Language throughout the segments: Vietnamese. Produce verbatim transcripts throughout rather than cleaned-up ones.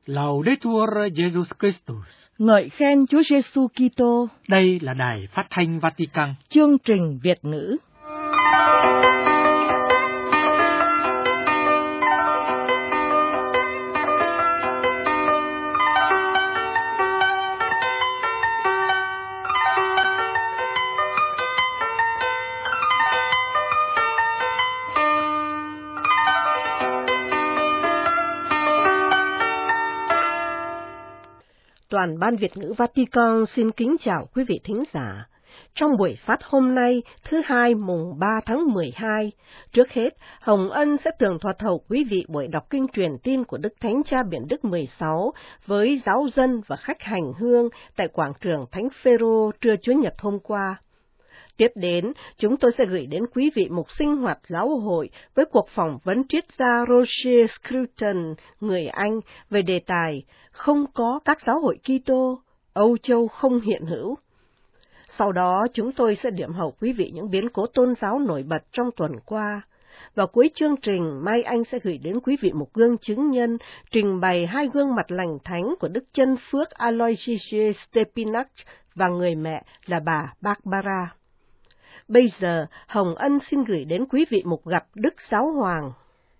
Laudetur Jesus Christus. Ngợi khen Chúa Giêsu Kitô. Đây là Đài Phát thanh Vatican. Chương trình Việt ngữ. Toàn ban Việt ngữ Vatican xin kính chào quý vị thính giả. Trong buổi phát hôm nay, thứ hai mùng ba tháng mười hai, trước hết, Hồng Ân sẽ tường thuật hầu quý vị buổi đọc kinh truyền tin của Đức Thánh Cha Biển Đức mười sáu với giáo dân và khách hành hương tại quảng trường Thánh Phêrô trưa Chủ nhật hôm qua. Tiếp đến, chúng tôi sẽ gửi đến quý vị mục sinh hoạt giáo hội với cuộc phỏng vấn triết gia Roger Scruton, người Anh, về đề tài Không có các giáo hội Kitô, Âu Châu không hiện hữu. Sau đó, chúng tôi sẽ điểm hầu quý vị những biến cố tôn giáo nổi bật trong tuần qua. Vào cuối chương trình, Mai Anh sẽ gửi đến quý vị một gương chứng nhân trình bày hai gương mặt lành thánh của Đức Chân Phước Aloysius Stepinac và người mẹ là bà Barbara. Bây giờ, Hồng Ân xin gửi đến quý vị mục gặp Đức Giáo Hoàng.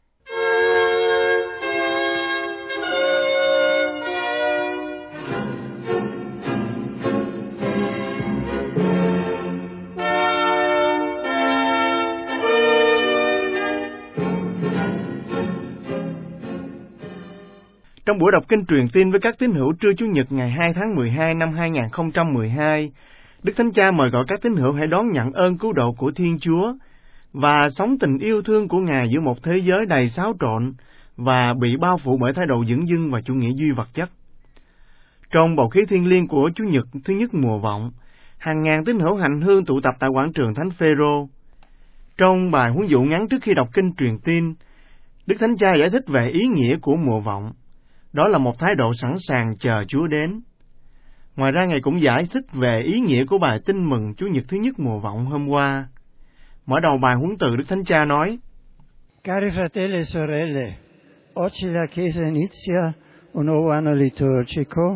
Trong buổi đọc kinh truyền tin với các tín hữu trưa Chủ nhật ngày hai tháng mười hai năm hai nghìn không trăm mười hai, Đức Thánh Cha mời gọi các tín hữu hãy đón nhận ơn cứu độ của Thiên Chúa và sống tình yêu thương của Ngài giữa một thế giới đầy xáo trộn và bị bao phủ bởi thái độ dửng dưng và chủ nghĩa duy vật chất. Trong bầu khí thiêng liêng của Chủ nhật thứ nhất mùa vọng, hàng ngàn tín hữu hành hương tụ tập tại quảng trường Thánh Phêrô. Trong bài huấn dụ ngắn trước khi đọc kinh truyền tin, Đức Thánh Cha giải thích về ý nghĩa của mùa vọng. Đó là một thái độ sẵn sàng chờ Chúa đến. Ngoài ra, Ngài cũng giải thích về ý nghĩa của bài tin mừng Chủ nhật thứ nhất mùa vọng hôm qua. Mở đầu bài huấn từ, Đức Thánh Cha nói: Cari fratelli e sorelle, oggi la Chiesa inizia un nuovo anno liturgico.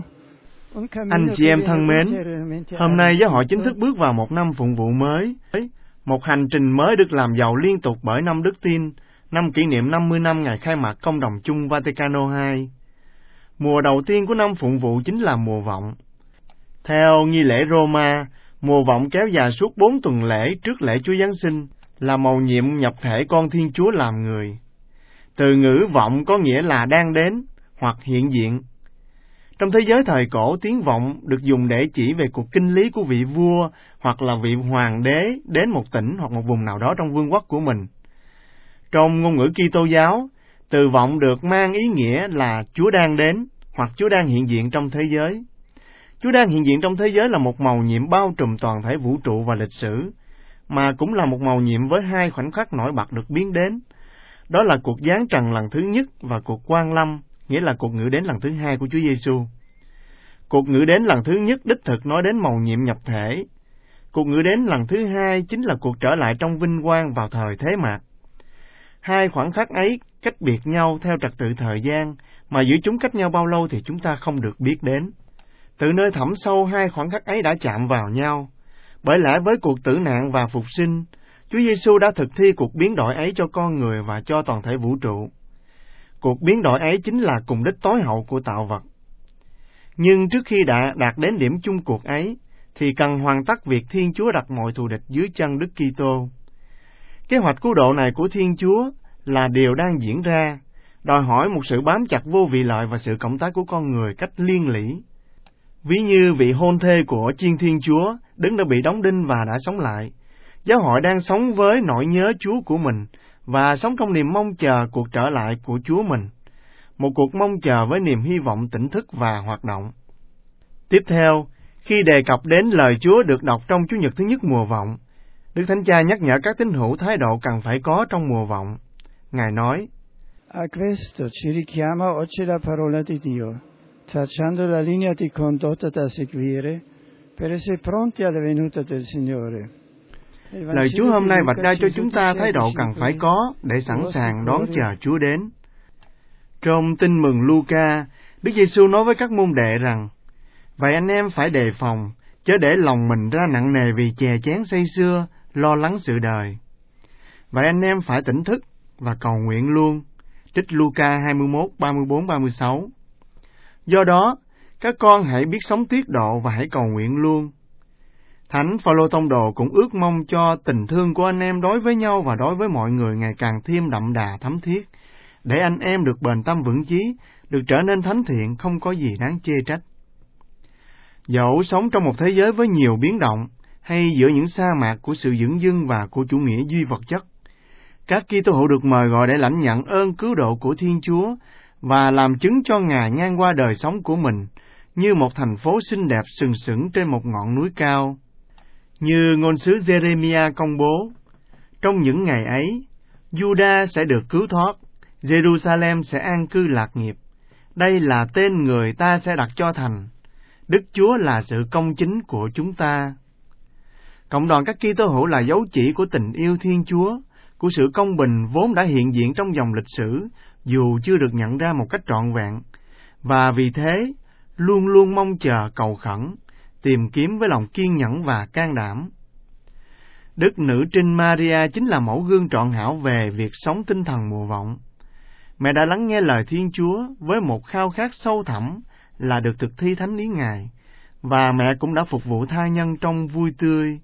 Anh chị em thân mến, hôm nay giáo hội chính thức bước vào một năm phụng vụ mới, một hành trình mới được làm giàu liên tục bởi năm Đức Tin, năm kỷ niệm năm mươi năm ngày khai mạc Công đồng chung Vaticano hai. Mùa đầu tiên của năm phụng vụ chính là mùa vọng. Theo nghi lễ Roma, mùa vọng kéo dài suốt bốn tuần lễ trước lễ Chúa Giáng sinh, là mầu nhiệm nhập thể con Thiên Chúa làm người. Từ ngữ vọng có nghĩa là đang đến hoặc hiện diện. Trong thế giới thời cổ, tiếng vọng được dùng để chỉ về cuộc kinh lý của vị vua hoặc là vị hoàng đế đến một tỉnh hoặc một vùng nào đó trong vương quốc của mình. Trong ngôn ngữ Kitô giáo, từ vọng được mang ý nghĩa là Chúa đang đến hoặc Chúa đang hiện diện trong thế giới. Chúa đang hiện diện trong thế giới là một mầu nhiệm bao trùm toàn thể vũ trụ và lịch sử, mà cũng là một mầu nhiệm với hai khoảnh khắc nổi bật được biến đến. Đó là cuộc giáng trần lần thứ nhất và cuộc quan lâm, nghĩa là cuộc ngự đến lần thứ hai của Chúa Giêsu. Cuộc ngự đến lần thứ nhất đích thực nói đến mầu nhiệm nhập thể. Cuộc ngự đến lần thứ hai chính là cuộc trở lại trong vinh quang vào thời thế mạt. Hai khoảnh khắc ấy cách biệt nhau theo trật tự thời gian, mà giữa chúng cách nhau bao lâu thì chúng ta không được biết đến. Từ nơi thẳm sâu hai khoảnh khắc ấy đã chạm vào nhau. Bởi lẽ với cuộc tử nạn và phục sinh, Chúa Giêsu đã thực thi cuộc biến đổi ấy cho con người và cho toàn thể vũ trụ. Cuộc biến đổi ấy chính là cùng đích tối hậu của tạo vật. Nhưng trước khi đã đạt đến điểm chung cuộc ấy, thì cần hoàn tất việc Thiên Chúa đặt mọi thù địch dưới chân Đức Kitô. Kế hoạch cứu độ này của Thiên Chúa là điều đang diễn ra, đòi hỏi một sự bám chặt vô vị lợi và sự cộng tác của con người cách liên lỉ. Ví như vị hôn thê của Chiên Thiên Chúa, Đấng đã bị đóng đinh và đã sống lại. Giáo hội đang sống với nỗi nhớ Chúa của mình và sống trong niềm mong chờ cuộc trở lại của Chúa mình. Một cuộc mong chờ với niềm hy vọng tỉnh thức và hoạt động. Tiếp theo, khi đề cập đến lời Chúa được đọc trong Chủ nhật thứ nhất mùa vọng, Đức Thánh Cha nhắc nhở các tín hữu thái độ cần phải có trong mùa vọng. Ngài nói: A questo ci richiama oggi la parola di Dio, tracciando la linea di condotta da seguire per essere pronti alla venuta del Signore. Lời Chúa hôm nay vạch ra cho chúng ta thái độ cần phải có để sẵn sàng đón chờ Chúa đến. Trong Tin mừng Luca, Đức Giêsu nói với các môn đệ rằng, vậy anh em phải đề phòng, chớ để lòng mình ra nặng nề vì chè chén say sưa, lo lắng sự đời. Vậy anh em phải tỉnh thức và cầu nguyện luôn. Trích Luca hai mươi mốt, ba mươi bốn, ba mươi sáu. Do đó, các con hãy biết sống tiết độ và hãy cầu nguyện luôn. Thánh Phaolô tông đồ cũng ước mong cho tình thương của anh em đối với nhau và đối với mọi người ngày càng thêm đậm đà thấm thiết, để anh em được bền tâm vững chí, được trở nên thánh thiện, không có gì đáng chê trách. Dẫu sống trong một thế giới với nhiều biến động, hay giữa những sa mạc của sự dửng dưng và của chủ nghĩa duy vật chất, các Kitô hữu được mời gọi để lãnh nhận ơn cứu độ của Thiên Chúa và làm chứng cho Ngài ngang qua đời sống của mình, như một thành phố xinh đẹp sừng sững trên một ngọn núi cao. Như ngôn sứ Jeremiah công bố, trong những ngày ấy, Juda sẽ được cứu thoát, Jerusalem sẽ an cư lạc nghiệp. Đây là tên người ta sẽ đặt cho thành. Đức Chúa là sự công chính của chúng ta. Cộng đoàn các Kitô hữu là dấu chỉ của tình yêu Thiên Chúa, của sự công bình vốn đã hiện diện trong dòng lịch sử, dù chưa được nhận ra một cách trọn vẹn, và vì thế luôn luôn mong chờ cầu khẩn, tìm kiếm với lòng kiên nhẫn và can đảm. Đức Nữ Trinh Maria chính là mẫu gương trọn hảo về việc sống tinh thần mùa vọng. Mẹ đã lắng nghe lời Thiên Chúa với một khao khát sâu thẳm là được thực thi thánh ý Ngài, và mẹ cũng đã phục vụ tha nhân trong vui tươi.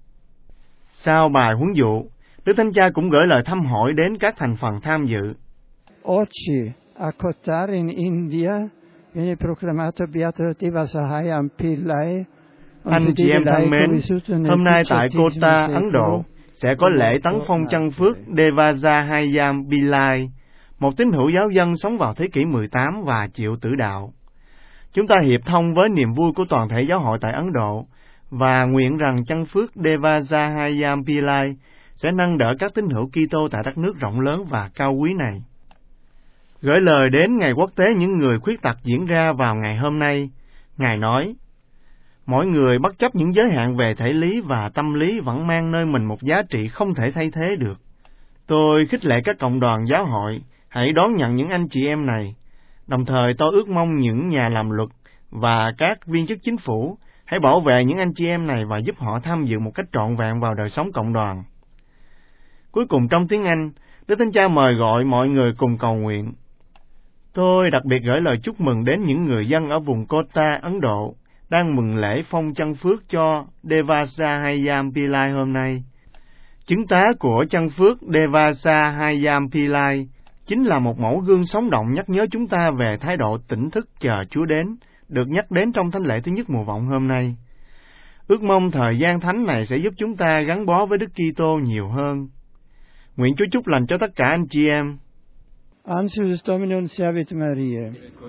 Sau bài huấn dụ, Đức Thánh Cha cũng gửi lời thăm hỏi đến các thành phần tham dự. Oggi a Kotar in India viene proclamato beato Devasahayam Pillai. Anh chị em thân mến, hôm nay tại Kota, Ấn Độ, sẽ có lễ tấn phong chân phước Devasahayam Pillai, một tín hữu giáo dân sống vào thế kỷ mười tám và chịu tử đạo. Chúng ta hiệp thông với niềm vui của toàn thể giáo hội tại Ấn Độ và nguyện rằng chân phước Devasahayam Pillai sẽ nâng đỡ các tín hữu Kitô tại đất nước rộng lớn và cao quý này. Gửi lời đến Ngày Quốc tế những người khuyết tật diễn ra vào ngày hôm nay, Ngài nói, mỗi người bất chấp những giới hạn về thể lý và tâm lý vẫn mang nơi mình một giá trị không thể thay thế được. Tôi khích lệ các cộng đoàn giáo hội hãy đón nhận những anh chị em này. Đồng thời tôi ước mong những nhà làm luật và các viên chức chính phủ hãy bảo vệ những anh chị em này và giúp họ tham dự một cách trọn vẹn vào đời sống cộng đoàn. Cuối cùng trong tiếng Anh, Đức Thánh Cha mời gọi mọi người cùng cầu nguyện. Tôi đặc biệt gửi lời chúc mừng đến những người dân ở vùng Kota, Ấn Độ, đang mừng lễ phong chân phước cho Devasahayam Pillai hôm nay. Chứng tá của chân phước Devasahayam Pillai chính là một mẫu gương sống động nhắc nhớ chúng ta về thái độ tỉnh thức chờ Chúa đến, được nhắc đến trong thánh lễ thứ nhất mùa vọng hôm nay. Ước mong thời gian thánh này sẽ giúp chúng ta gắn bó với Đức Kitô nhiều hơn. Nguyện Chúa chúc lành cho tất cả anh chị em. Angelus Domini concepit Mariae.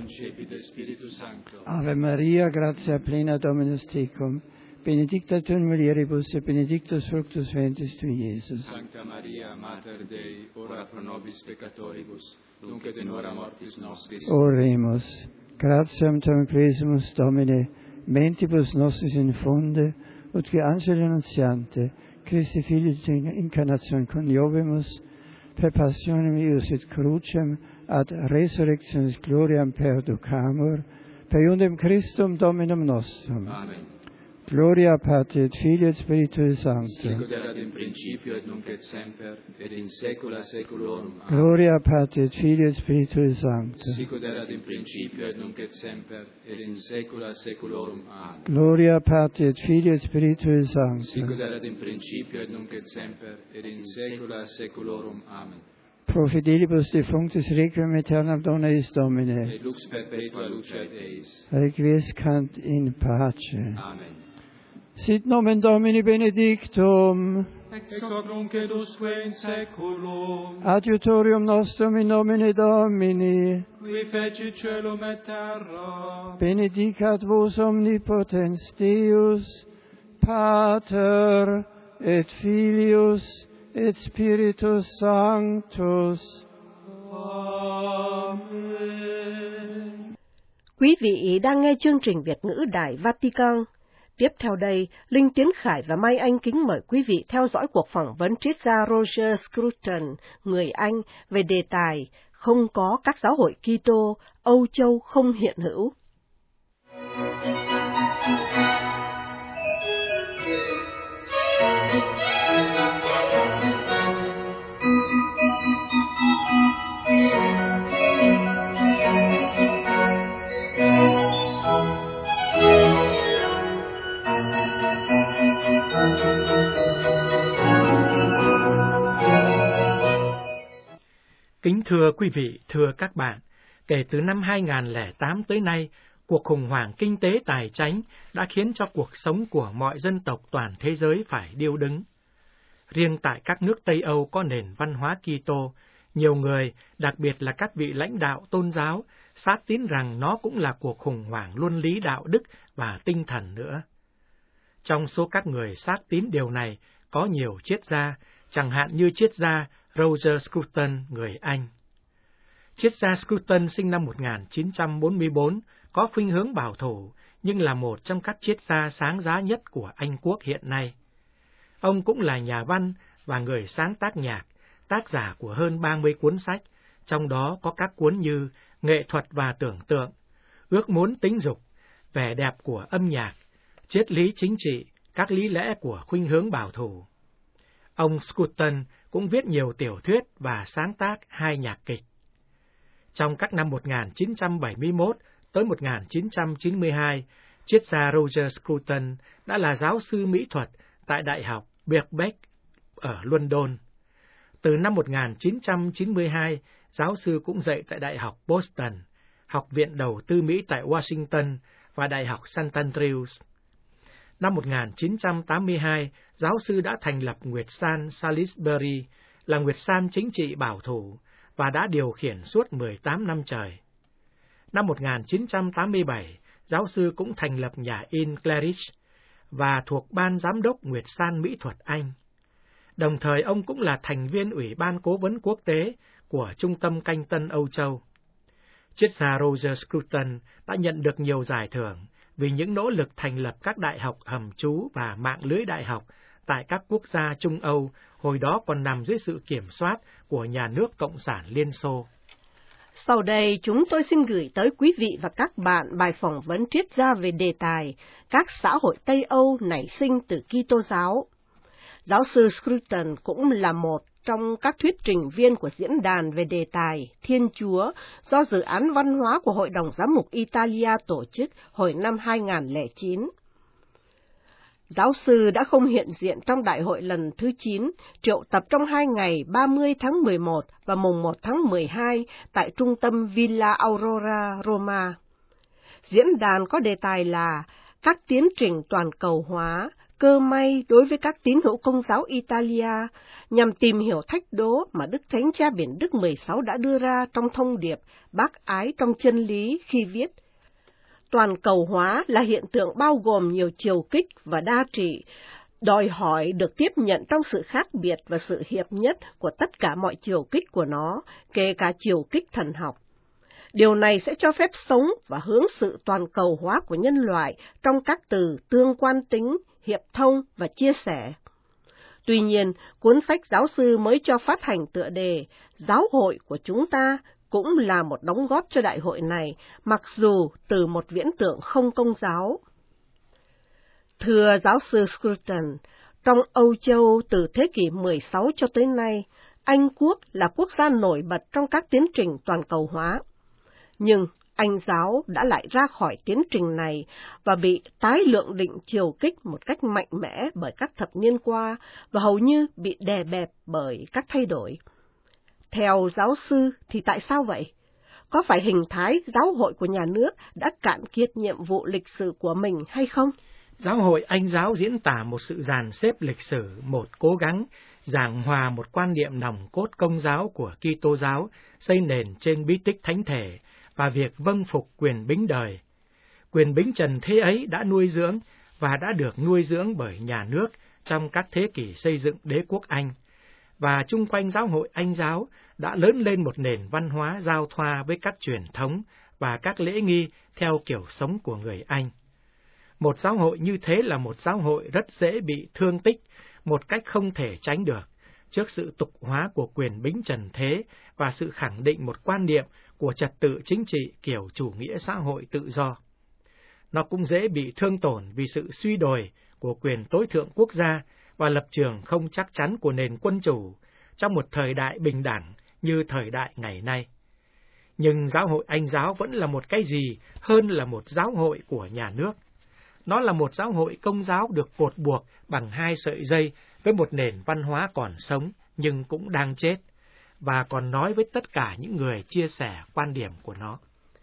Ave Maria, gratia plena Dominus tecum, benedicta tu in mulieribus et benedictus fructus ventris tui, Iesus. Sancta Maria, Mater Dei, ora pro nobis peccatoribus, nunc et in hora mortis nostris. Oremus. Gratiam tam quesumus, Domine, mentibus nostris infunde, ut qui angeli annuntiante, Christi Filii tui incarnatione coniovimus, per passionem eius et crucem ad resurrectionis gloriam perducamur, per iundem Christum Dominum nostrum. Amen. Gloria Patri et Filii et Spiritui Sancto. Sicut erat in principio et nunc et semper et in saecula saeculorum. Amen. Gloria Patri et Filii et Spiritui Sancto. Sicut erat in principio et nunc et semper et in saecula saeculorum. Amen. Gloria Patri et Filii et Spiritui Sancto. Sicut erat in principio et nunc et semper et in saecula saeculorum. Amen. Pro fidelibus defunctis requiem aeternam dona eis Domine. Et lux perpetua lucet eis. Requiescant in pace. Amen. Sit nomen Domini benedictum. Ex hoc nunc et usque in saeculum. Adiutorium nostrum in nomine Domini. Qui fecit caelum et terra. Benedicat vos omnipotens Deus, Pater et Filius et Spiritus Sanctus. Amen. Quý vị đang nghe chương trình Việt ngữ Đài Vatican. Tiếp theo đây, Linh Tiến Khải và Mai Anh kính mời quý vị theo dõi cuộc phỏng vấn triết gia Roger Scruton, người Anh, về đề tài không có các giáo hội Kitô, Âu Châu không hiện hữu. Kính thưa quý vị, thưa các bạn, kể từ năm hai nghìn không trăm lẻ tám tới nay, cuộc khủng hoảng kinh tế tài chánh đã khiến cho cuộc sống của mọi dân tộc toàn thế giới phải điêu đứng. Riêng tại các nước Tây Âu có nền văn hóa Kitô, nhiều người, đặc biệt là các vị lãnh đạo tôn giáo, xác tín rằng nó cũng là cuộc khủng hoảng luân lý đạo đức và tinh thần nữa. Trong số các người xác tín điều này, có nhiều triết gia, chẳng hạn như triết gia Roger Scruton, người Anh. Triết gia Scruton sinh năm một nghìn chín trăm bốn mươi tư, có khuynh hướng bảo thủ, nhưng là một trong các triết gia sáng giá nhất của Anh quốc hiện nay. Ông cũng là nhà văn và người sáng tác nhạc, tác giả của hơn ba mươi cuốn sách, trong đó có các cuốn như Nghệ thuật và tưởng tượng, Ước muốn tính dục, Vẻ đẹp của âm nhạc, Triết lý chính trị, các lý lẽ của khuynh hướng bảo thủ. Ông Scruton cũng viết nhiều tiểu thuyết và sáng tác hai nhạc kịch. Trong các năm một nghìn chín trăm bảy mươi mốt tới một nghìn chín trăm chín mươi hai, triết gia Roger Scruton đã là giáo sư mỹ thuật tại Đại học Birkbeck ở London. Từ năm một nghìn chín trăm chín mươi hai, giáo sư cũng dạy tại Đại học Boston, Học viện Đầu tư Mỹ tại Washington và Đại học Saint Andrews. Năm một nghìn chín trăm tám mươi hai, giáo sư đã thành lập Nguyệt San Salisbury, là Nguyệt San chính trị bảo thủ, và đã điều khiển suốt mười tám năm trời. Năm một nghìn chín trăm tám mươi bảy, giáo sư cũng thành lập nhà in Claridge và thuộc Ban Giám đốc Nguyệt San Mỹ thuật Anh. Đồng thời ông cũng là thành viên Ủy ban Cố vấn Quốc tế của Trung tâm Canh Tân Âu Châu. Triết gia Roger Scruton đã nhận được nhiều giải thưởng vì những nỗ lực thành lập các đại học hầm trú và mạng lưới đại học tại các quốc gia Trung Âu, hồi đó còn nằm dưới sự kiểm soát của nhà nước Cộng sản Liên Xô. Sau đây, chúng tôi xin gửi tới quý vị và các bạn bài phỏng vấn triết gia về đề tài các xã hội Tây Âu nảy sinh từ Kitô giáo. Giáo sư Scruton cũng là một trong các thuyết trình viên của diễn đàn về đề tài Thiên Chúa do Dự án Văn hóa của Hội đồng Giám mục Italia tổ chức hồi năm hai nghìn không trăm lẻ chín. Giáo sư đã không hiện diện trong đại hội lần thứ chín, triệu tập trong hai ngày ba mươi tháng mười một và mùng một tháng mười hai tại trung tâm Villa Aurora, Roma. Diễn đàn có đề tài là các tiến trình toàn cầu hóa, cơ may đối với các tín hữu Công giáo Italia, nhằm tìm hiểu thách đố mà Đức Thánh Cha Biển Đức mười sáu đã đưa ra trong thông điệp bác ái trong chân lý khi viết: toàn cầu hóa là hiện tượng bao gồm nhiều chiều kích và đa trị, đòi hỏi được tiếp nhận trong sự khác biệt và sự hiệp nhất của tất cả mọi chiều kích của nó, kể cả chiều kích thần học. Điều này sẽ cho phép sống và hướng sự toàn cầu hóa của nhân loại trong các từ tương quan tính, hiệp thông và chia sẻ. Tuy nhiên, cuốn sách giáo sư mới cho phát hành tựa đề Giáo hội của chúng ta cũng là một đóng góp cho đại hội này, mặc dù từ một viễn tượng không công giáo. Thưa giáo sư Scruton, trong Âu Châu từ thế kỷ mười sáu cho tới nay, Anh quốc là quốc gia nổi bật trong các tiến trình toàn cầu hóa. Nhưng Anh giáo đã lại ra khỏi tiến trình này và bị tái lượng định chiều kích một cách mạnh mẽ bởi các thập niên qua và hầu như bị đè bẹp bởi các thay đổi. Theo giáo sư thì tại sao vậy? Có phải hình thái giáo hội của nhà nước đã cạn kiệt nhiệm vụ lịch sử của mình hay không? Giáo hội Anh giáo diễn tả một sự dàn xếp lịch sử, một cố gắng giảng hòa một quan niệm nòng cốt công giáo của Kitô giáo, xây nền trên bí tích thánh thể và việc vâng phục quyền bính đời. Quyền bính trần thế ấy đã nuôi dưỡng và đã được nuôi dưỡng bởi nhà nước trong các thế kỷ xây dựng đế quốc Anh, và chung quanh giáo hội Anh giáo đã lớn lên một nền văn hóa giao thoa với các truyền thống và các lễ nghi theo kiểu sống của người Anh. Một giáo hội như thế là một giáo hội rất dễ bị thương tích, một cách không thể tránh được, trước sự tục hóa của quyền bính trần thế và sự khẳng định một quan niệm của trật tự chính trị kiểu chủ nghĩa xã hội tự do. Nó cũng dễ bị thương tổn vì sự suy đồi của quyền tối thượng quốc gia và lập trường không chắc chắn của nền quân chủ trong một thời đại bình đẳng như thời đại ngày nay. Nhưng giáo hội Anh giáo vẫn là một cái gì hơn là một giáo hội của nhà nước. Nó là một giáo hội công giáo được cột buộc bằng hai sợi dây với một nền văn hóa còn sống nhưng cũng đang chết, và còn nói với tất cả những người chia sẻ quan điểm của nó.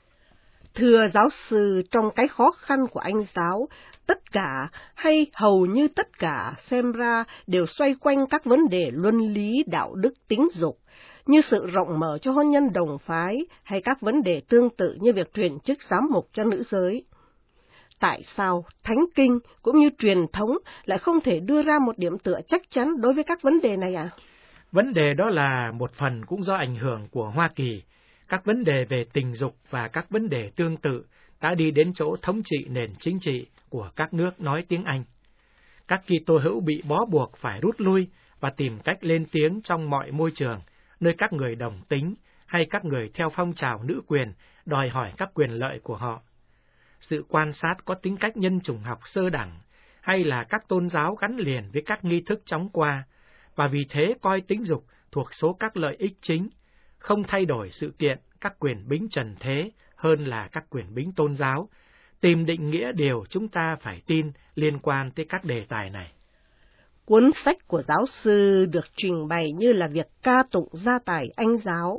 Thưa giáo sư, trong cái khó khăn của Anh giáo, tất cả hay hầu như tất cả xem ra đều xoay quanh các vấn đề luân lý, đạo đức, tính dục, như sự rộng mở cho hôn nhân đồng phái hay các vấn đề tương tự như việc truyền chức giám mục cho nữ giới. Tại sao Thánh Kinh cũng như truyền thống lại không thể đưa ra một điểm tựa chắc chắn đối với các vấn đề này ạ? À? Vấn đề đó là một phần cũng do ảnh hưởng của Hoa Kỳ. Các vấn đề về tình dục và các vấn đề tương tự đã đi đến chỗ thống trị nền chính trị của các nước nói tiếng Anh. Các Kitô hữu bị bó buộc phải rút lui và tìm cách lên tiếng trong mọi môi trường, nơi các người đồng tính hay các người theo phong trào nữ quyền đòi hỏi các quyền lợi của họ. Sự quan sát có tính cách nhân chủng học sơ đẳng, hay là các tôn giáo gắn liền với các nghi thức chóng qua, và vì thế coi tính dục thuộc số các lợi ích chính, không thay đổi sự kiện các quyền bính trần thế hơn là các quyền bính tôn giáo, tìm định nghĩa điều chúng ta phải tin liên quan tới các đề tài này. Cuốn sách của giáo sư được trình bày như là việc ca tụng gia tài Anh giáo.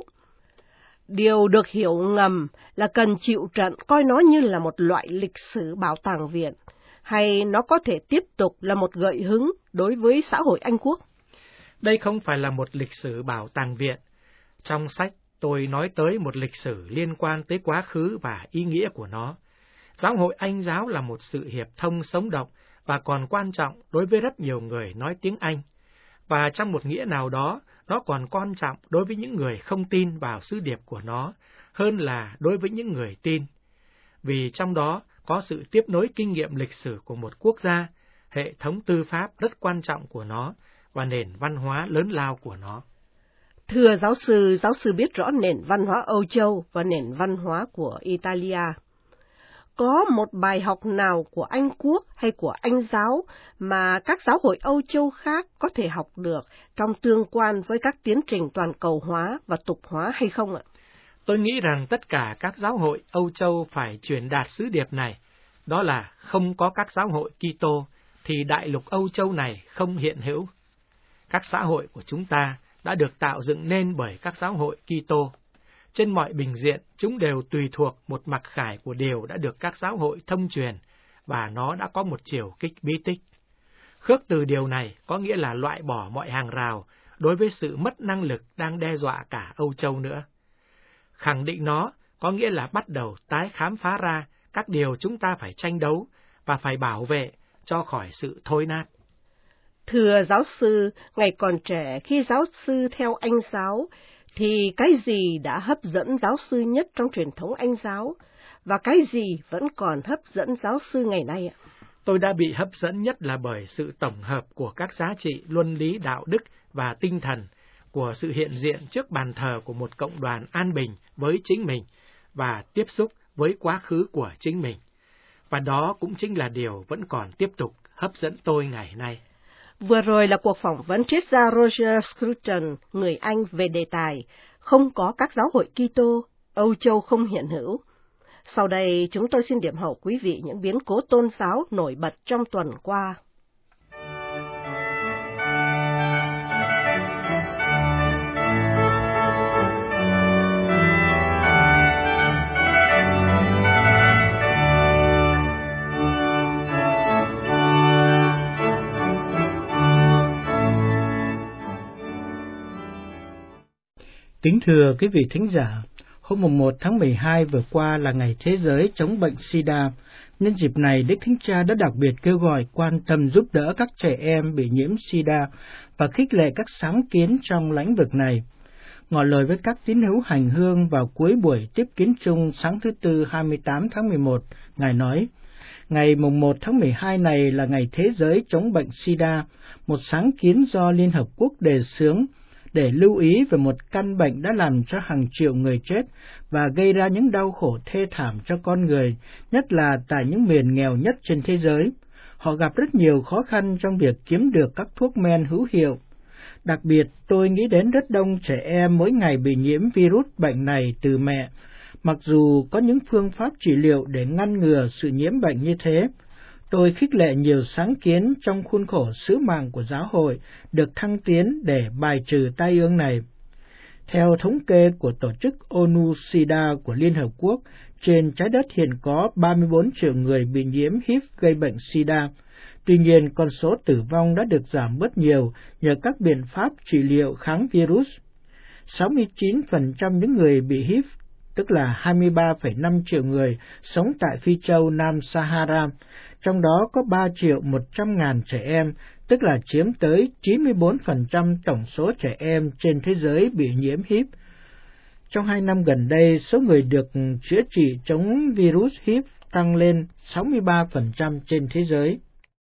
Điều được hiểu ngầm là cần chịu trận coi nó như là một loại lịch sử bảo tàng viện, hay nó có thể tiếp tục là một gợi hứng đối với xã hội Anh quốc. Đây không phải là một lịch sử bảo tàng viện. Trong sách, tôi nói tới một lịch sử liên quan tới quá khứ và ý nghĩa của nó. Giáo hội Anh giáo là một sự hiệp thông sống động và còn quan trọng đối với rất nhiều người nói tiếng Anh. Và trong một nghĩa nào đó, nó còn quan trọng đối với những người không tin vào sứ điệp của nó hơn là đối với những người tin. Vì trong đó có sự tiếp nối kinh nghiệm lịch sử của một quốc gia, hệ thống tư pháp rất quan trọng của nó và nền văn hóa lớn lao của nó. Thưa giáo sư, giáo sư biết rõ nền văn hóa Âu Châu và nền văn hóa của Italia. Có một bài học nào của Anh quốc hay của Anh giáo mà các giáo hội Âu Châu khác có thể học được trong tương quan với các tiến trình toàn cầu hóa và tục hóa hay không ạ? Tôi nghĩ rằng tất cả các giáo hội Âu Châu phải truyền đạt sứ điệp này, đó là không có các giáo hội Kitô thì đại lục Âu Châu này không hiện hữu. Các xã hội của chúng ta đã được tạo dựng nên bởi các giáo hội Kitô. Trên mọi bình diện, chúng đều tùy thuộc một mặc khải của điều đã được các giáo hội thông truyền, và nó đã có một chiều kích bí tích. Khước từ điều này có nghĩa là loại bỏ mọi hàng rào đối với sự mất năng lực đang đe dọa cả Âu Châu nữa. Khẳng định nó có nghĩa là bắt đầu tái khám phá ra các điều chúng ta phải tranh đấu và phải bảo vệ cho khỏi sự thối nát. Thưa giáo sư, ngày còn trẻ khi giáo sư theo Anh giáo, thì cái gì đã hấp dẫn giáo sư nhất trong truyền thống Anh giáo, và cái gì vẫn còn hấp dẫn giáo sư ngày nay ạ? Tôi đã bị hấp dẫn nhất là bởi sự tổng hợp của các giá trị luân lý đạo đức và tinh thần, của sự hiện diện trước bàn thờ của một cộng đoàn an bình với chính mình và tiếp xúc với quá khứ của chính mình. Và đó cũng chính là điều vẫn còn tiếp tục hấp dẫn tôi ngày nay. Vừa rồi là cuộc phỏng vấn triết gia Roger Scruton, người Anh, về đề tài không có các giáo hội Kitô, Âu Châu không hiện hữu. Sau đây, chúng tôi xin điểm hậu quý vị những biến cố tôn giáo nổi bật trong tuần qua. Kính thưa quý vị thính giả, hôm mùng một tháng mười hai vừa qua là ngày thế giới chống bệnh SIDA. Nhân dịp này, Đức Thánh Cha đã đặc biệt kêu gọi quan tâm giúp đỡ các trẻ em bị nhiễm SIDA và khích lệ các sáng kiến trong lĩnh vực này. ngỏ lời với các tín hữu hành hương vào cuối buổi tiếp kiến chung sáng thứ Tư hai mươi tám tháng mười một, Ngài nói, ngày mùng một tháng mười hai này là ngày thế giới chống bệnh SIDA, một sáng kiến do Liên Hợp Quốc đề xướng để lưu ý về một căn bệnh đã làm cho hàng triệu người chết và gây ra những đau khổ thê thảm cho con người, nhất là tại những miền nghèo nhất trên thế giới. Họ gặp rất nhiều khó khăn trong việc kiếm được các thuốc men hữu hiệu. Đặc biệt, tôi nghĩ đến rất đông trẻ em mỗi ngày bị nhiễm virus bệnh này từ mẹ. Mặc dù có những phương pháp trị liệu để ngăn ngừa sự nhiễm bệnh như thế, tôi khích lệ nhiều sáng kiến trong khuôn khổ sứ mạng của giáo hội được thăng tiến để bài trừ tai ương này. Theo thống kê của Tổ chức ô en u SIDA của Liên Hợp Quốc, trên trái đất hiện có ba mươi bốn triệu người bị nhiễm H I V gây bệnh SIDA. Tuy nhiên, con số tử vong đã được giảm bớt nhiều nhờ các biện pháp trị liệu kháng virus. sáu mươi chín phần trăm những người bị H I V, tức là hai mươi ba phẩy năm triệu người, sống tại Phi châu Nam Sahara, trong đó có ba triệu một trăm ngàn trẻ em, tức là chiếm tới chín mươi bốn phần trăm tổng số trẻ em trên thế giới bị nhiễm H I V. Trong hai năm gần đây, số người được chữa trị chống virus H I V tăng lên sáu mươi ba phần trăm trên thế giới.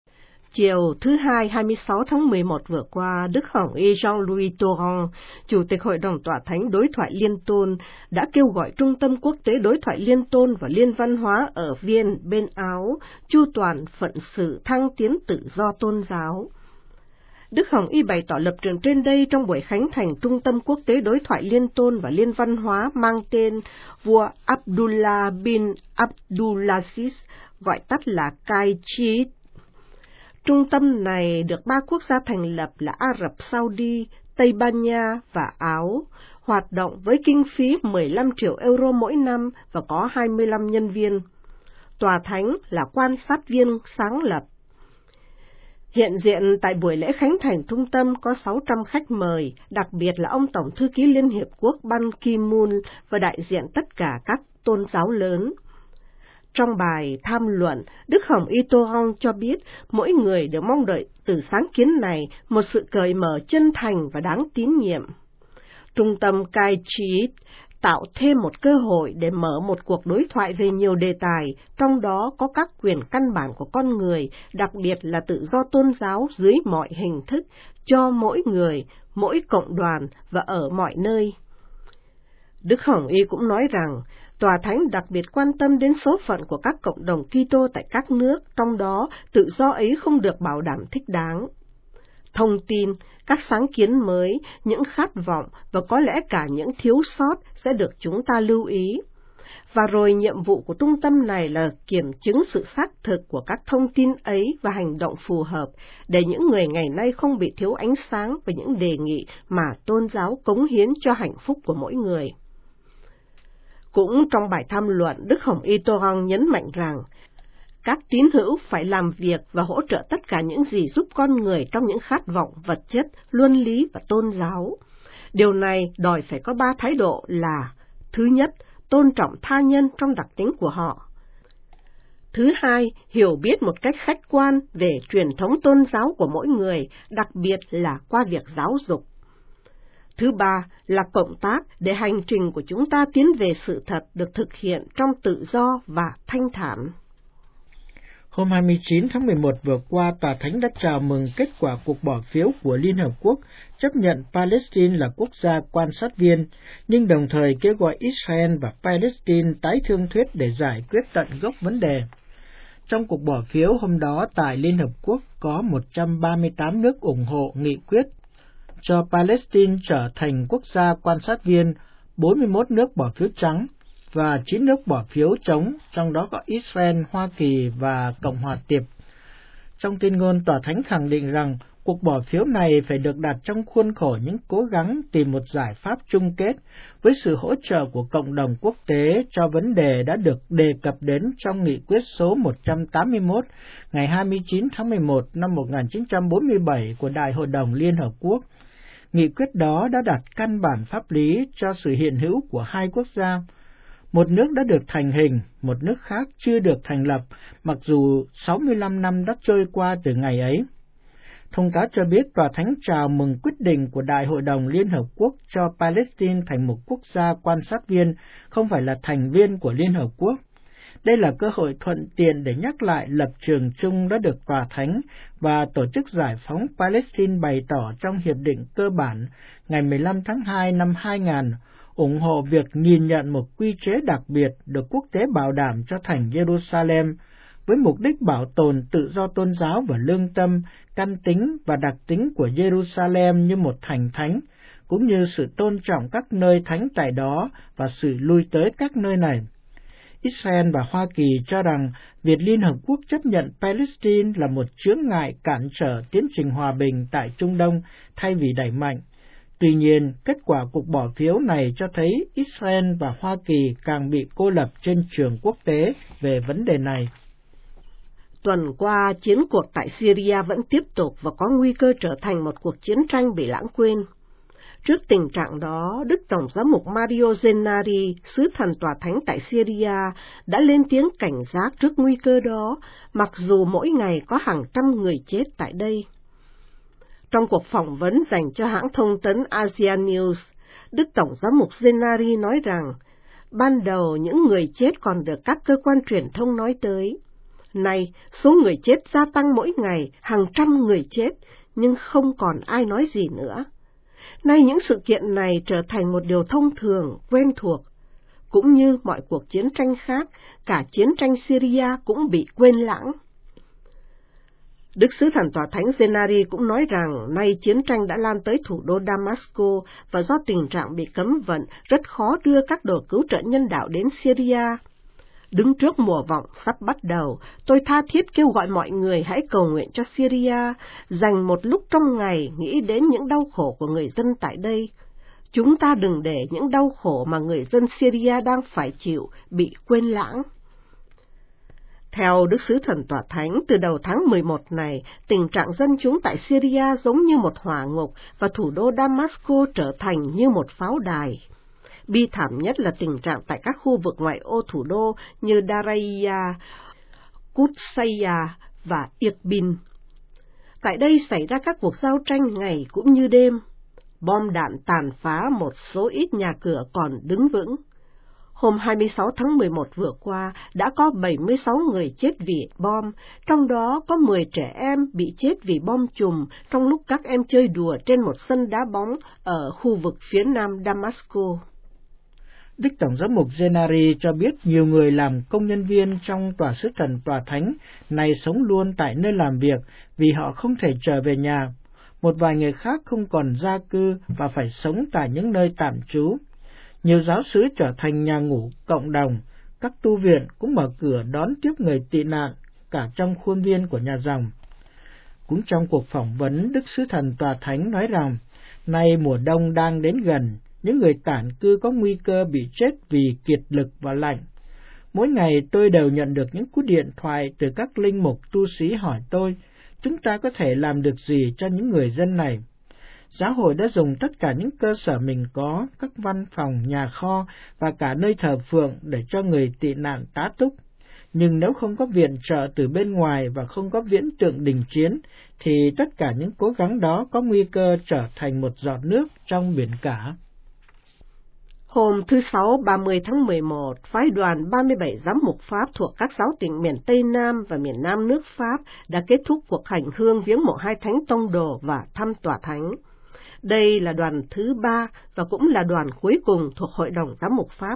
Chiều thứ Hai hai mươi sáu tháng mười một vừa qua, Đức Hồng Y Jean-Louis Torrent, Chủ tịch Hội đồng Tọa Thánh Đối thoại Liên Tôn, đã kêu gọi Trung tâm Quốc tế Đối thoại Liên Tôn và Liên văn hóa ở Viên, bên Áo, chu toàn phận sự thăng tiến tự do tôn giáo. Đức Hồng Y bày tỏ lập trường trên đây trong buổi khánh thành Trung tâm Quốc tế Đối thoại Liên Tôn và Liên văn hóa mang tên vua Abdullah bin Abdulaziz, gọi tắt là Caichit. Trung tâm này được ba quốc gia thành lập là Ả Rập Saudi, Tây Ban Nha và Áo, hoạt động với kinh phí mười lăm triệu euro mỗi năm và có hai mươi lăm nhân viên. Tòa Thánh là quan sát viên sáng lập. Hiện diện tại buổi lễ khánh thành trung tâm có sáu trăm khách mời, đặc biệt là ông Tổng thư ký Liên Hiệp Quốc Ban Ki-moon và đại diện tất cả các tôn giáo lớn. Trong bài tham luận, Đức Hồng Y Torrent cho biết mỗi người đều mong đợi từ sáng kiến này một sự cởi mở chân thành và đáng tín nhiệm. Trung tâm Caichit tạo thêm một cơ hội để mở một cuộc đối thoại về nhiều đề tài, trong đó có các quyền căn bản của con người, đặc biệt là tự do tôn giáo dưới mọi hình thức, cho mỗi người, mỗi cộng đoàn và ở mọi nơi. Đức Hồng Y cũng nói rằng, Tòa Thánh đặc biệt quan tâm đến số phận của các cộng đồng Kitô tại các nước, trong đó tự do ấy không được bảo đảm thích đáng. Thông tin, các sáng kiến mới, những khát vọng và có lẽ cả những thiếu sót sẽ được chúng ta lưu ý. Và rồi nhiệm vụ của trung tâm này là kiểm chứng sự xác thực của các thông tin ấy và hành động phù hợp, để những người ngày nay không bị thiếu ánh sáng về những đề nghị mà tôn giáo cống hiến cho hạnh phúc của mỗi người. Cũng trong bài tham luận, Đức Hồng Y Torrent nhấn mạnh rằng, các tín hữu phải làm việc và hỗ trợ tất cả những gì giúp con người trong những khát vọng vật chất, luân lý và tôn giáo. Điều này đòi phải có ba thái độ là: thứ nhất, tôn trọng tha nhân trong đặc tính của họ; thứ hai, hiểu biết một cách khách quan về truyền thống tôn giáo của mỗi người, đặc biệt là qua việc giáo dục; thứ ba là cộng tác để hành trình của chúng ta tiến về sự thật được thực hiện trong tự do và thanh thản. Hôm hai mươi chín tháng mười một vừa qua, Tòa Thánh đã chào mừng kết quả cuộc bỏ phiếu của Liên Hợp Quốc chấp nhận Palestine là quốc gia quan sát viên, nhưng đồng thời kêu gọi Israel và Palestine tái thương thuyết để giải quyết tận gốc vấn đề. Trong cuộc bỏ phiếu hôm đó tại Liên Hợp Quốc có một trăm ba mươi tám nước ủng hộ nghị quyết cho Palestine trở thành quốc gia quan sát viên, bốn mươi mốt nước bỏ phiếu trắng và chín nước bỏ phiếu chống, trong đó có Israel, Hoa Kỳ và Cộng hòa Tiệp. Trong tuyên ngôn, Tòa Thánh khẳng định rằng cuộc bỏ phiếu này phải được đặt trong khuôn khổ những cố gắng tìm một giải pháp chung kết với sự hỗ trợ của cộng đồng quốc tế cho vấn đề đã được đề cập đến trong nghị quyết số một trăm tám mươi mốt ngày hai mươi chín tháng mười một năm một nghìn chín trăm bốn mươi bảy của Đại hội đồng Liên Hợp Quốc. Nghị quyết đó đã đặt căn bản pháp lý cho sự hiện hữu của hai quốc gia. Một nước đã được thành hình, một nước khác chưa được thành lập, mặc dù sáu mươi lăm năm đã trôi qua từ ngày ấy. Thông cáo cho biết Tòa Thánh chào mừng quyết định của Đại hội đồng Liên Hợp Quốc cho Palestine thành một quốc gia quan sát viên, không phải là thành viên của Liên Hợp Quốc. Đây là cơ hội thuận tiện để nhắc lại lập trường chung đã được Tòa Thánh và Tổ chức Giải phóng Palestine bày tỏ trong Hiệp định Cơ bản ngày mười lăm tháng hai năm hai nghìn, ủng hộ việc nhìn nhận một quy chế đặc biệt được quốc tế bảo đảm cho thành Jerusalem, với mục đích bảo tồn tự do tôn giáo và lương tâm, căn tính và đặc tính của Jerusalem như một thành thánh, cũng như sự tôn trọng các nơi thánh tại đó và sự lui tới các nơi này. Israel và Hoa Kỳ cho rằng việc Liên Hợp Quốc chấp nhận Palestine là một chướng ngại cản trở tiến trình hòa bình tại Trung Đông thay vì đẩy mạnh. Tuy nhiên, kết quả cuộc bỏ phiếu này cho thấy Israel và Hoa Kỳ càng bị cô lập trên trường quốc tế về vấn đề này. Tuần qua, chiến cuộc tại Syria vẫn tiếp tục và có nguy cơ trở thành một cuộc chiến tranh bị lãng quên. Trước tình trạng đó, Đức Tổng giám mục Mario Zenari, sứ thần tòa thánh tại Syria, đã lên tiếng cảnh giác trước nguy cơ đó, mặc dù mỗi ngày có hàng trăm người chết tại đây. Trong cuộc phỏng vấn dành cho hãng thông tấn Asia News, Đức Tổng giám mục Zenari nói rằng, ban đầu những người chết còn được các cơ quan truyền thông nói tới. Nay, số người chết gia tăng mỗi ngày, hàng trăm người chết, nhưng không còn ai nói gì nữa. Nay những sự kiện này trở thành một điều thông thường, quen thuộc. Cũng như mọi cuộc chiến tranh khác, cả chiến tranh Syria cũng bị quên lãng. Đức sứ thần tòa thánh Zenari cũng nói rằng nay chiến tranh đã lan tới thủ đô Damascus và do tình trạng bị cấm vận, rất khó đưa các đồ cứu trợ nhân đạo đến Syria. Đứng trước mùa vọng sắp bắt đầu, tôi tha thiết kêu gọi mọi người hãy cầu nguyện cho Syria, dành một lúc trong ngày nghĩ đến những đau khổ của người dân tại đây. Chúng ta đừng để những đau khổ mà người dân Syria đang phải chịu bị quên lãng. Theo Đức sứ thần tòa thánh, từ đầu tháng mười một này, tình trạng dân chúng tại Syria giống như một hỏa ngục và thủ đô Damascus trở thành như một pháo đài. Bi thảm nhất là tình trạng tại các khu vực ngoại ô thủ đô như Daraya, Kutsaya và Irbin. Tại đây xảy ra các cuộc giao tranh ngày cũng như đêm. Bom đạn tàn phá một số ít nhà cửa còn đứng vững. Hôm hai mươi sáu tháng mười một vừa qua đã có bảy mươi sáu người chết vì bom, trong đó có mười trẻ em bị chết vì bom chùm trong lúc các em chơi đùa trên một sân đá bóng ở khu vực phía nam Damascus. Đức Tổng giám mục Zenari cho biết nhiều người làm công nhân viên trong tòa sứ thần tòa thánh này sống luôn tại nơi làm việc vì họ không thể trở về nhà. Một vài người khác không còn gia cư và phải sống tại những nơi tạm trú. Nhiều giáo xứ trở thành nhà ngủ cộng đồng, các tu viện cũng mở cửa đón tiếp người tị nạn cả trong khuôn viên của nhà dòng. Cũng trong cuộc phỏng vấn, Đức sứ thần tòa thánh nói rằng, nay mùa đông đang đến gần, những người tản cư có nguy cơ bị chết vì kiệt lực và lạnh. Mỗi ngày tôi đều nhận được những cú điện thoại từ các linh mục tu sĩ hỏi tôi, chúng ta có thể làm được gì cho những người dân này? Giáo hội đã dùng tất cả những cơ sở mình có, các văn phòng, nhà kho và cả nơi thờ phượng để cho người tị nạn tá túc. Nhưng nếu không có viện trợ từ bên ngoài và không có viễn tượng đình chiến, thì tất cả những cố gắng đó có nguy cơ trở thành một giọt nước trong biển cả. Hôm thứ Sáu ba mươi tháng mười một, phái đoàn ba mươi bảy giám mục Pháp thuộc các giáo tỉnh miền Tây Nam và miền Nam nước Pháp đã kết thúc cuộc hành hương viếng mộ hai thánh tông đồ và thăm tòa thánh. Đây là đoàn thứ ba và cũng là đoàn cuối cùng thuộc Hội đồng Giám mục Pháp.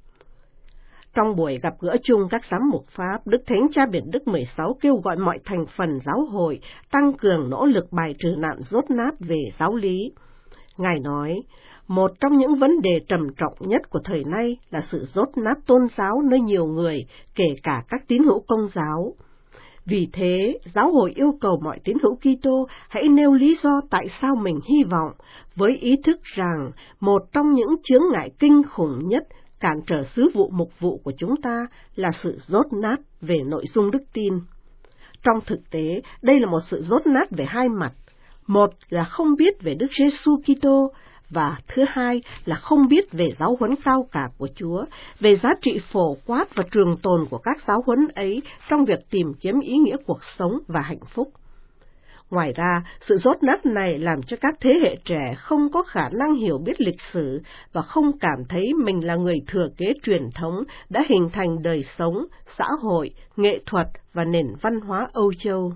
Trong buổi gặp gỡ chung các giám mục Pháp, Đức Thánh Cha Biển Đức mười sáu kêu gọi mọi thành phần giáo hội tăng cường nỗ lực bài trừ nạn dốt nát về giáo lý. Ngài nói, một trong những vấn đề trầm trọng nhất của thời nay là sự dốt nát tôn giáo nơi nhiều người, kể cả các tín hữu Công giáo. Vì thế, giáo hội yêu cầu mọi tín hữu Kitô hãy nêu lý do tại sao mình hy vọng, với ý thức rằng một trong những chướng ngại kinh khủng nhất cản trở sứ vụ mục vụ của chúng ta là sự dốt nát về nội dung đức tin. Trong thực tế, đây là một sự dốt nát về hai mặt. Một là không biết về Đức Giêsu Kitô, và thứ hai là không biết về giáo huấn cao cả của Chúa, về giá trị phổ quát và trường tồn của các giáo huấn ấy trong việc tìm kiếm ý nghĩa cuộc sống và hạnh phúc. Ngoài ra, sự dốt nát này làm cho các thế hệ trẻ không có khả năng hiểu biết lịch sử và không cảm thấy mình là người thừa kế truyền thống đã hình thành đời sống, xã hội, nghệ thuật và nền văn hóa Âu Châu.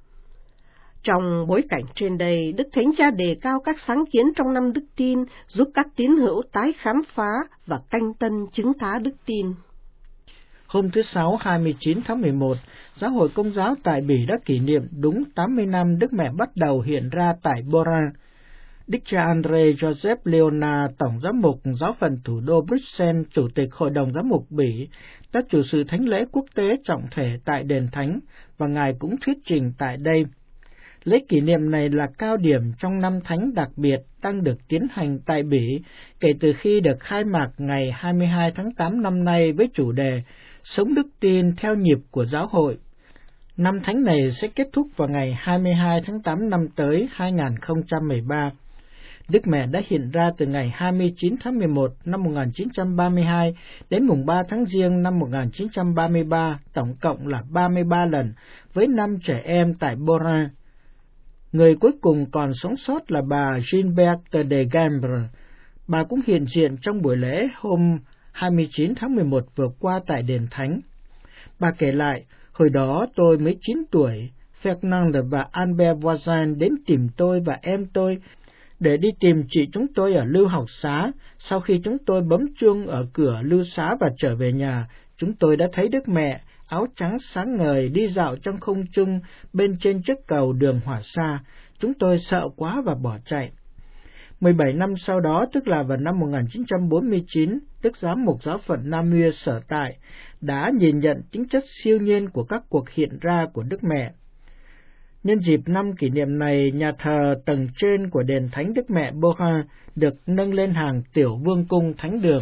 Trong bối cảnh trên đây, Đức Thánh Cha đề cao các sáng kiến trong năm Đức Tin, giúp các tín hữu tái khám phá và canh tân chứng tá đức tin. Hôm thứ Sáu hai mươi chín tháng mười một, Giáo hội Công giáo tại Bỉ đã kỷ niệm đúng tám mươi năm Đức Mẹ bắt đầu hiện ra tại Bora. Đức cha Andre Joseph Leona, Tổng giám mục giáo phận thủ đô Bruxelles, Chủ tịch Hội đồng giám mục Bỉ, đã chủ sự thánh lễ quốc tế trọng thể tại Đền Thánh và Ngài cũng thuyết trình tại đây. Lễ kỷ niệm này là cao điểm trong năm thánh đặc biệt đang được tiến hành tại Bỉ kể từ khi được khai mạc ngày hai mươi hai tháng tám năm nay với chủ đề Sống đức tin theo nhịp của giáo hội. Năm thánh này sẽ kết thúc vào ngày hai mươi hai tháng tám năm tới hai nghìn không trăm mười ba. Đức Mẹ đã hiện ra từ ngày hai mươi chín tháng mười một năm một nghìn chín trăm ba mươi hai đến mùng ba tháng Giêng năm một nghìn chín trăm ba mươi ba, tổng cộng là ba mươi ba lần, với năm trẻ em tại Bora. Người cuối cùng còn sống sót là bà Gilberte de Gambre. Bà cũng hiện diện trong buổi lễ hôm hai mươi chín tháng mười một vừa qua tại Đền Thánh. Bà kể lại, hồi đó tôi mới chín tuổi, Fernand và Albert Voisin đến tìm tôi và em tôi để đi tìm chị chúng tôi ở lưu học xá. Sau khi chúng tôi bấm chuông ở cửa lưu xá và trở về nhà, chúng tôi đã thấy Đức Mẹ, áo trắng sáng ngời đi dạo trong không trung bên trên chiếc cầu đường hỏa xa. Chúng tôi sợ quá và bỏ chạy. mười bảy năm sau đó, tức là vào năm một nghìn chín trăm bốn mươi chín, Đức Giám mục giáo phận Namur sở tại đã nhìn nhận tính chất siêu nhiên của các cuộc hiện ra của Đức Mẹ. Nhân dịp năm kỷ niệm này, nhà thờ tầng trên của đền Thánh Đức Mẹ Bora được nâng lên hàng tiểu vương cung thánh đường.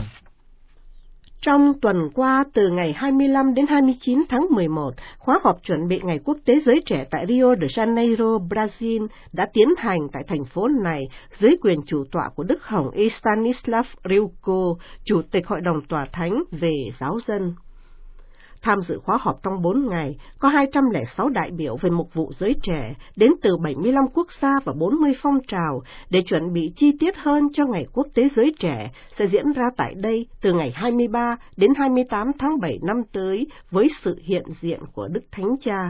Trong tuần qua, từ ngày hai mươi lăm đến hai mươi chín tháng mười một, khóa họp chuẩn bị Ngày Quốc tế Giới Trẻ tại Rio de Janeiro, Brazil đã tiến hành tại thành phố này dưới quyền chủ tọa của Đức Hồng Y Stanislav Rilko, Chủ tịch Hội đồng Tòa Thánh về giáo dân. Tham dự khóa họp trong bốn ngày, có hai trăm lẻ sáu đại biểu về mục vụ giới trẻ đến từ bảy mươi lăm quốc gia và bốn mươi phong trào để chuẩn bị chi tiết hơn cho Ngày Quốc tế Giới Trẻ sẽ diễn ra tại đây từ ngày hai mươi ba đến hai mươi tám tháng bảy năm tới với sự hiện diện của Đức Thánh Cha.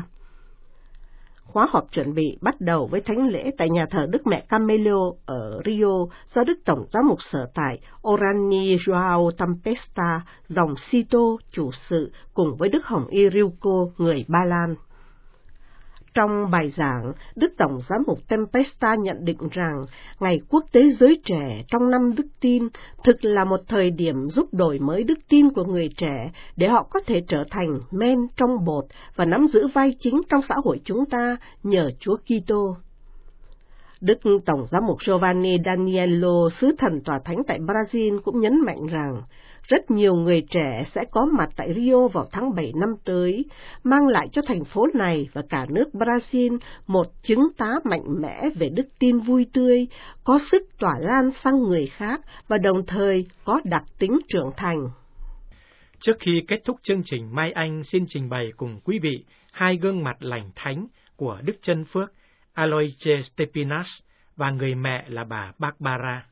Khóa họp chuẩn bị bắt đầu với thánh lễ tại nhà thờ Đức Mẹ Camelo ở Rio do Đức Tổng giám mục sở tại Orani Joao Tempesta, dòng Sito, chủ sự, cùng với Đức Hồng Y Rilko, người Ba Lan. Trong bài giảng, Đức Tổng giám mục Tempesta nhận định rằng Ngày Quốc tế Giới Trẻ trong năm Đức Tin thực là một thời điểm giúp đổi mới đức tin của người trẻ để họ có thể trở thành men trong bột và nắm giữ vai chính trong xã hội chúng ta nhờ Chúa Kitô. Đức Tổng giám mục Giovanni Daniello, sứ thần tòa thánh tại Brazil cũng nhấn mạnh rằng rất nhiều người trẻ sẽ có mặt tại Rio vào tháng bảy năm tới, mang lại cho thành phố này và cả nước Brazil một chứng tá mạnh mẽ về đức tin vui tươi, có sức tỏa lan sang người khác và đồng thời có đặc tính trưởng thành. Trước khi kết thúc chương trình, Mai Anh xin trình bày cùng quý vị hai gương mặt lành thánh của Đức Chân Phước, Aloysius Stepinas, và người mẹ là bà Barbara.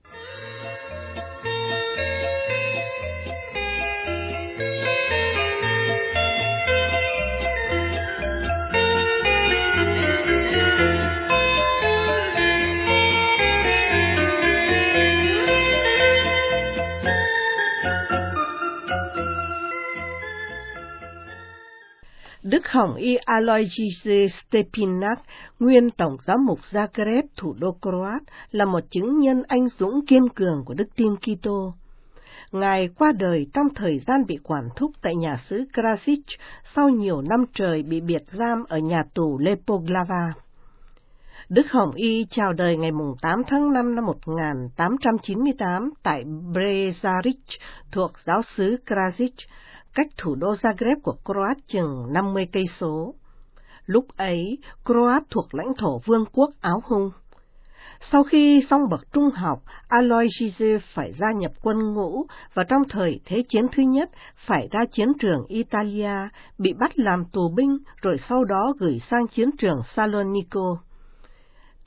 Đức Hồng Y Aloysius Stepinak, nguyên Tổng giám mục Zagreb, thủ đô Croat, là một chứng nhân anh dũng kiên cường của đức tin Kitô. Ngài qua đời trong thời gian bị quản thúc tại nhà xứ Krasic sau nhiều năm trời bị biệt giam ở nhà tù Lepoglava. Đức Hồng Y chào đời ngày tám tháng năm năm một nghìn tám trăm chín mươi tám tại Brezaric thuộc giáo xứ Krasic, cách thủ đô Zagreb của Croat chừng năm mươi cây số. Lúc ấy, Croat thuộc lãnh thổ Vương quốc Áo Hung. Sau khi xong bậc trung học, Aloysius phải gia nhập quân ngũ và trong thời Thế chiến thứ nhất phải ra chiến trường Italia, bị bắt làm tù binh rồi sau đó gửi sang chiến trường Salonico.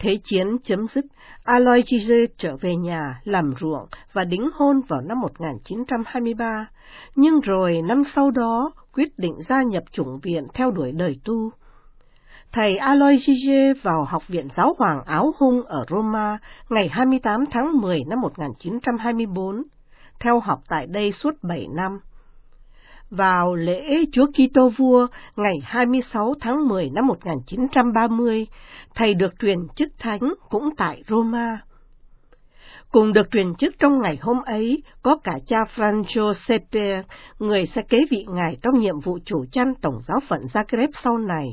Thế chiến chấm dứt, Aloysius trở về nhà làm ruộng và đính hôn vào năm một nghìn chín trăm hai mươi ba, nhưng rồi năm sau đó quyết định gia nhập chủng viện theo đuổi đời tu. Thầy Aloysius vào Học viện Giáo hoàng Áo Hung ở Roma ngày hai mươi tám tháng mười năm một nghìn chín trăm hai mươi bốn, theo học tại đây suốt bảy năm. Vào lễ Chúa Kitô Vua ngày hai mươi sáu tháng mười năm một nghìn chín trăm ba mươi, thầy được truyền chức thánh cũng tại Roma. Cùng được truyền chức trong ngày hôm ấy có cả cha Franco Sepe, người sẽ kế vị ngài trong nhiệm vụ chủ chăn Tổng giáo phận Zagreb sau này.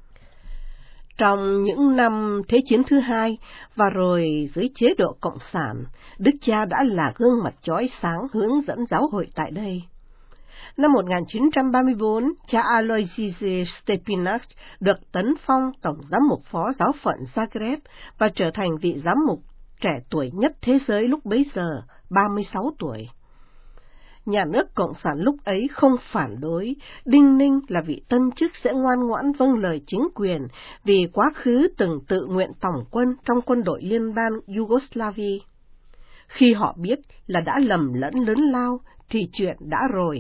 Trong những năm Thế chiến thứ hai và rồi dưới chế độ Cộng sản, Đức cha đã là gương mặt chói sáng hướng dẫn giáo hội tại đây. Năm một nghìn chín trăm ba mươi bốn, cha Aloysius Stepinac được tấn phong Tổng giám mục phó giáo phận Zagreb và trở thành vị giám mục trẻ tuổi nhất thế giới lúc bấy giờ, ba mươi sáu tuổi. Nhà nước Cộng sản lúc ấy không phản đối, đinh ninh là vị tân chức sẽ ngoan ngoãn vâng lời chính quyền vì quá khứ từng tự nguyện tòng quân trong quân đội liên bang Yugoslavia. Khi họ biết là đã lầm lẫn lớn lao thì chuyện đã rồi.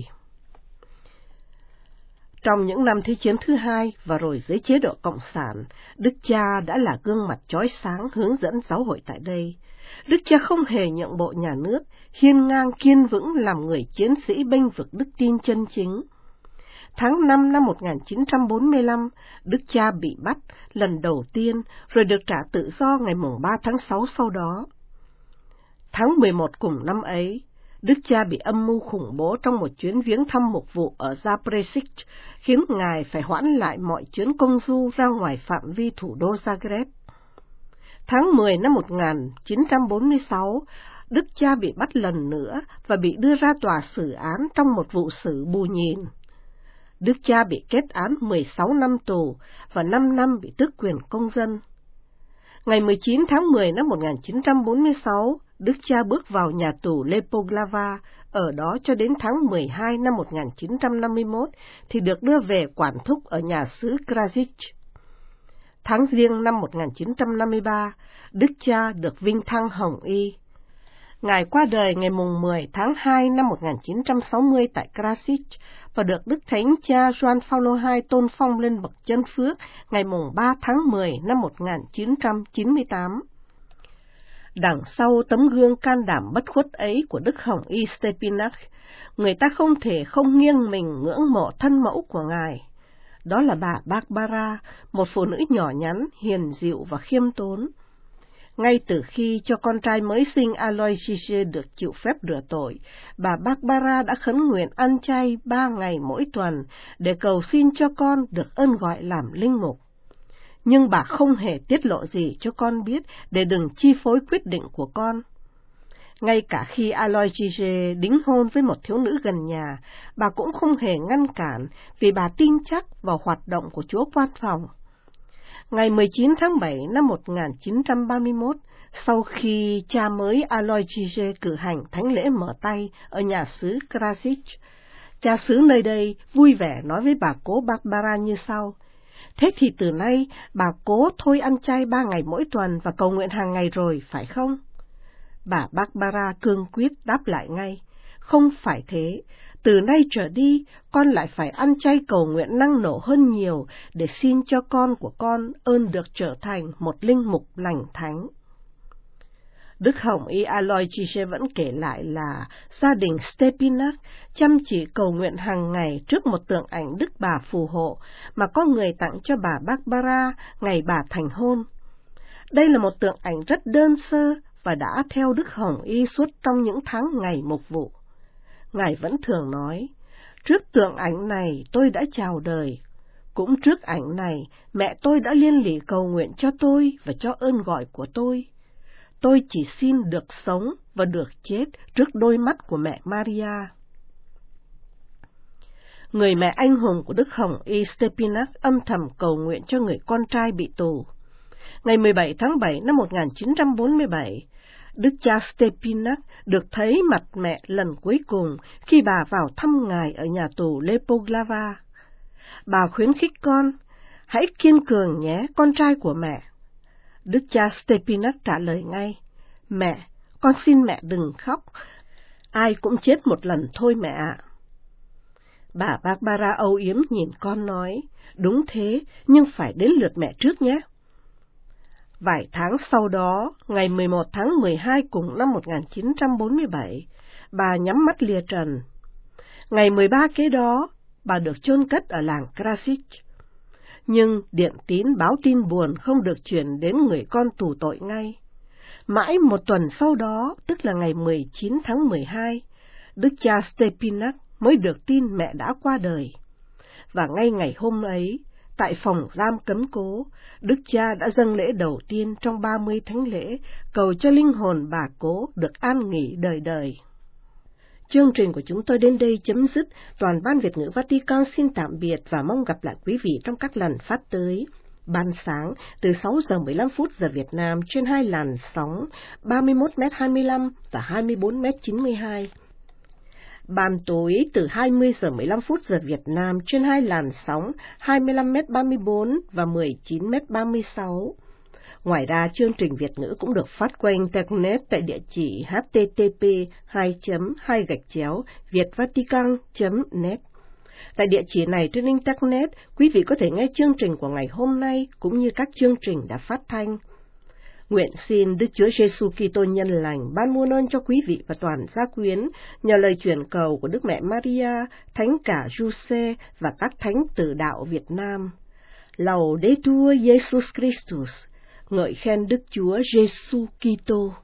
Trong những năm Thế chiến thứ hai và rồi dưới chế độ Cộng sản, Đức cha đã là gương mặt chói sáng hướng dẫn giáo hội tại đây. Đức cha không hề nhượng bộ nhà nước, hiên ngang kiên vững làm người chiến sĩ bênh vực đức tin chân chính. Tháng năm năm một nghìn chín trăm bốn mươi lăm, Đức cha bị bắt lần đầu tiên rồi được trả tự do ngày mùng ba tháng sáu sau đó. Tháng mười một cùng năm ấy, Đức cha bị âm mưu khủng bố trong một chuyến viếng thăm mục vụ ở Zaprešić, khiến ngài phải hoãn lại mọi chuyến công du ra ngoài phạm vi thủ đô Zagreb. Tháng mười năm một nghìn chín trăm bốn mươi sáu, Đức cha bị bắt lần nữa và bị đưa ra tòa xử án trong một vụ xử bù nhìn. Đức cha bị kết án mười sáu năm tù và năm năm bị tước quyền công dân. Ngày mười chín tháng mười năm một nghìn chín trăm bốn mươi sáu, Đức cha bước vào nhà tù Lepoglava, ở đó cho đến tháng mười hai năm một nghìn chín trăm năm mươi mốt thì được đưa về quản thúc ở nhà xứ Krasić. Tháng Giêng năm một nghìn chín trăm năm mươi ba, Đức cha được vinh thăng Hồng Y. Ngài qua đời ngày mùng mười tháng hai năm một nghìn chín trăm sáu mươi tại Krasić và được Đức Thánh cha Gioan Phaolô hai tôn phong lên bậc chân phước ngày mùng ba tháng mười năm một nghìn chín trăm chín mươi tám. Đằng sau tấm gương can đảm bất khuất ấy của Đức Hồng Y Stepinac, người ta không thể không nghiêng mình ngưỡng mộ thân mẫu của ngài. Đó là bà Barbara, một phụ nữ nhỏ nhắn, hiền dịu và khiêm tốn. Ngay từ khi cho con trai mới sinh Aloysius được chịu phép rửa tội, bà Barbara đã khấn nguyện ăn chay ba ngày mỗi tuần để cầu xin cho con được ơn gọi làm linh mục. Nhưng bà không hề tiết lộ gì cho con biết để đừng chi phối quyết định của con. Ngay cả khi Aloysius đính hôn với một thiếu nữ gần nhà, bà cũng không hề ngăn cản vì bà tin chắc vào hoạt động của Chúa Quan Phòng. Ngày mười chín tháng bảy năm một nghìn chín trăm ba mươi mốt, sau khi cha mới Aloysius cử hành thánh lễ mở tay ở nhà xứ Krasić, cha xứ nơi đây vui vẻ nói với bà cố Barbara như sau: Thế thì từ nay bà cố thôi ăn chay ba ngày mỗi tuần và cầu nguyện hàng ngày rồi, phải không? Bà Barbara cương quyết đáp lại ngay: Không phải thế, từ nay trở đi con lại phải ăn chay cầu nguyện năng nổ hơn nhiều để xin cho con của con ơn được trở thành một linh mục lành thánh. Đức Hồng Y Aloysius vẫn kể lại là gia đình Stepinac chăm chỉ cầu nguyện hàng ngày trước một tượng ảnh Đức Bà phù hộ mà có người tặng cho bà Barbara ngày bà thành hôn. Đây là một tượng ảnh rất đơn sơ và đã theo Đức Hồng Y suốt trong những tháng ngày mục vụ. Ngài vẫn thường nói, trước tượng ảnh này tôi đã chào đời, cũng trước ảnh này mẹ tôi đã liên lỉ cầu nguyện cho tôi và cho ơn gọi của tôi. Tôi chỉ xin được sống và được chết trước đôi mắt của mẹ Maria. Người mẹ anh hùng của Đức Hồng Y Stepinac âm thầm cầu nguyện cho người con trai bị tù. Ngày mười bảy tháng bảy năm một nghìn chín trăm bốn mươi bảy, Đức cha Stepinac được thấy mặt mẹ lần cuối cùng khi bà vào thăm ngài ở nhà tù Lepoglava. Bà khuyến khích con, hãy kiên cường nhé, con trai của mẹ. Đức cha Stepinac trả lời ngay, mẹ, con xin mẹ đừng khóc, ai cũng chết một lần thôi mẹ ạ. Bà Barbara âu yếm nhìn con nói, đúng thế, nhưng phải đến lượt mẹ trước nhé. Vài tháng sau đó, ngày mười một tháng mười hai cùng năm một nghìn chín trăm bốn mươi bảy, bà nhắm mắt lìa trần. Ngày mười ba kế đó, bà được chôn cất ở làng Krasic. Nhưng điện tín báo tin buồn không được chuyển đến người con tù tội ngay. Mãi một tuần sau đó, tức là ngày mười chín tháng mười hai, Đức cha Stepinac mới được tin mẹ đã qua đời. Và ngay ngày hôm ấy, tại phòng giam cấm cố, Đức cha đã dâng lễ đầu tiên trong ba mươi thánh lễ, cầu cho linh hồn bà cố được an nghỉ đời đời. Chương trình của chúng tôi đến đây chấm dứt. Toàn ban Việt ngữ Vatican xin tạm biệt và mong gặp lại quý vị trong các lần phát tới. Ban sáng từ sáu giờ mười lăm phút giờ Việt Nam trên hai làn sóng ba mươi mốt mét hai mươi lăm và hai mươi bốn mét chín mươi hai. Ban tối từ hai mươi giờ mười lăm phút giờ Việt Nam trên hai làn sóng hai mươi lăm mét ba mươi bốn và mười chín mét ba mươi sáu. Ngoài ra, chương trình Việt ngữ cũng được phát qua Internet tại địa chỉ h t t p hai chấm hai gạch chéo vietvatican chấm net. Tại địa chỉ này trên Internet, quý vị có thể nghe chương trình của ngày hôm nay cũng như các chương trình đã phát thanh. Nguyện xin Đức Chúa Giêsu Kitô nhân lành ban muôn ơn cho quý vị và toàn gia quyến nhờ lời chuyển cầu của Đức Mẹ Maria, Thánh cả Giuse và các thánh tử đạo Việt Nam. Laudetur Jesus Christus, ngợi khen Đức Chúa Giêsu Kitô.